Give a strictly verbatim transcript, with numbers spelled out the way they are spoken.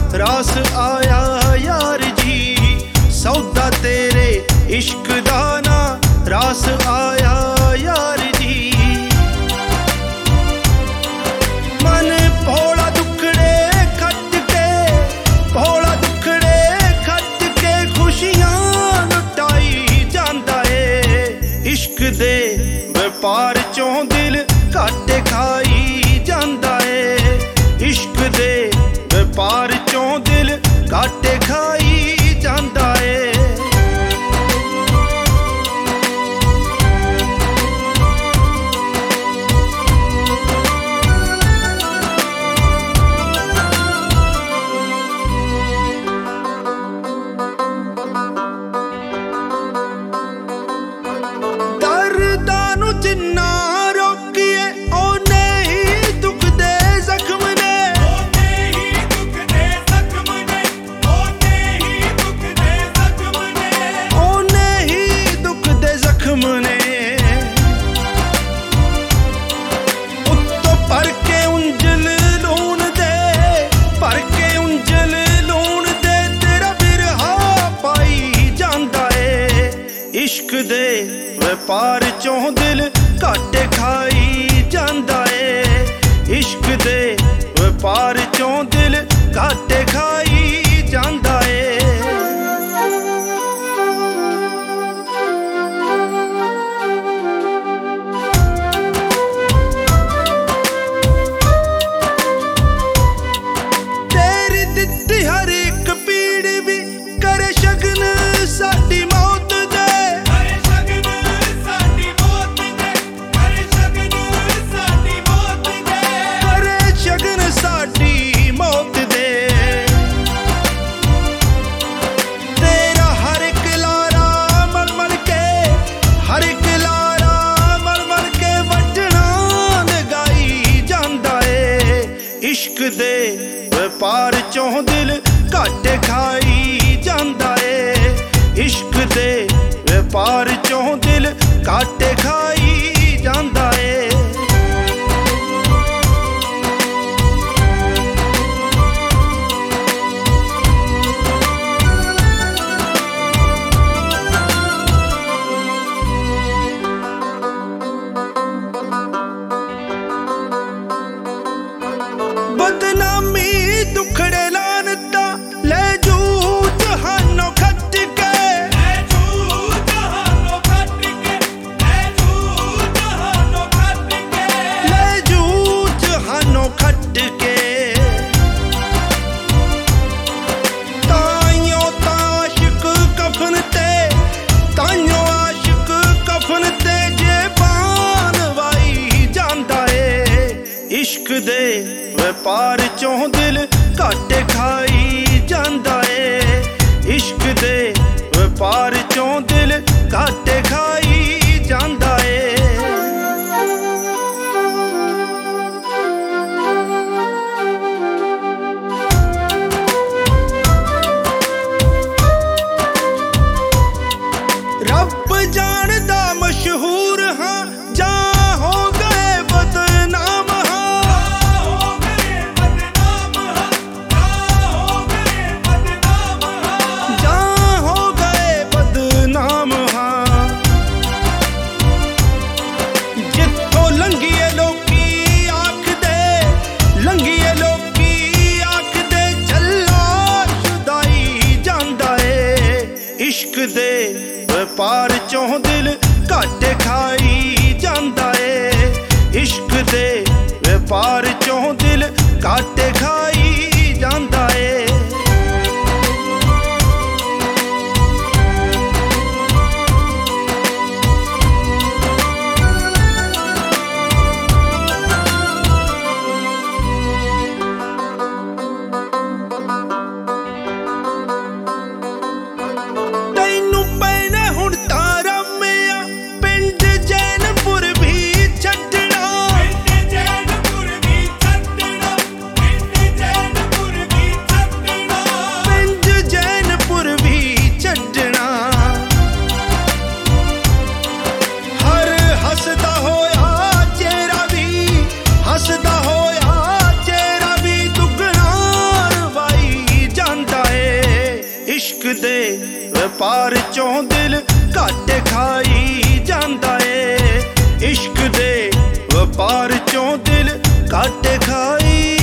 रास आया यार जी, सौदा तेरे इश्क दा ना रास आया यार जी। मन भोला दुखड़े खट के, भोला दुखड़े खट के खुशियां लुटाई जांदा है। इश्क दे व्यापार चों दिल घाटे खाई जांदा है। इश्क दे व्यापार चों दिल घाटे खाई जांदा है। इश्क दे व्यापार चों दिल घाटे खाई जांदा है। इश्क दे व्यापार चों दिल घाटे खाई जांदा है। तेरी दित्ती हर एक पीड़ भी करे शगन साडी मौत दे। इश्क दे व्यापार चों दिल घाटे खाई जांदा है। इश्क दे व्यापार चों दिल घाटे खाई जांदा है। बदनामी दुखड़े लानता ले जू जहानों खट के, ले जू जहानों खट के, ले जू जहानों खट के, ले जू जहानों खट के। ताइयों ताशिक कफन ते, ताइयों आशिक कफन ते जेबान वाई जांदा है। इश्क दे व्यापार चों दिल घाटे खाई जांदा है। इश्क दे व्यापार चों दिल घाटे खाई जांदा है। रब जानदा मशहूर हाँ जा हो गए बदनाम इश्क दे व्यापार चों दिल घाटे खाई जांदा है। इश्क दे व्यापार चों दिल घाटे खाई जांदा है। ਵਪਾਰ ਚੋਂ ਦਿਲ ਘੱਟ ਖਾਈ ਜਾਂਦਾ ਏ, ਇਸ਼ਕ ਦੇ ਵਪਾਰ ਚੋਂ ਦਿਲ ਘੱਟ ਖਾਈ